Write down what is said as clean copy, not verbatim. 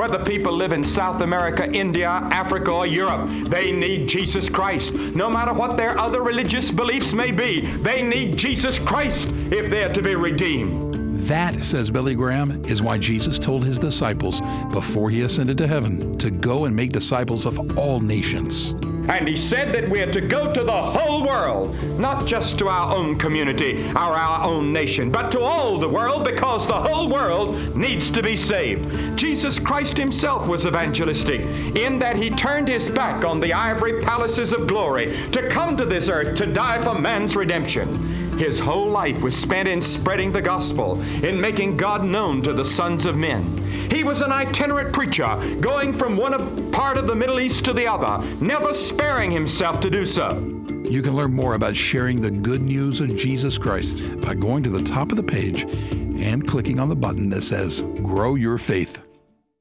Whether people live in South America, India, Africa, or Europe, they need Jesus Christ. No matter what their other religious beliefs may be, they need Jesus Christ if they're to be redeemed. That, says Billy Graham, is why Jesus told his disciples before he ascended to heaven to go and make disciples of all nations. And he said that we're to go to the whole world, not just to our own community or our own nation, but to all the world, because the whole world needs to be saved. Jesus Christ himself was evangelistic in that he turned his back on the ivory palaces of glory to come to this earth to die for man's redemption. His whole life was spent in spreading the gospel, in making God known to the sons of men. He was an itinerant preacher, going from one part of the Middle East to the other, never sparing himself to do so. You can learn more about sharing the good news of Jesus Christ by going to the top of the page and clicking on the button that says Grow Your Faith.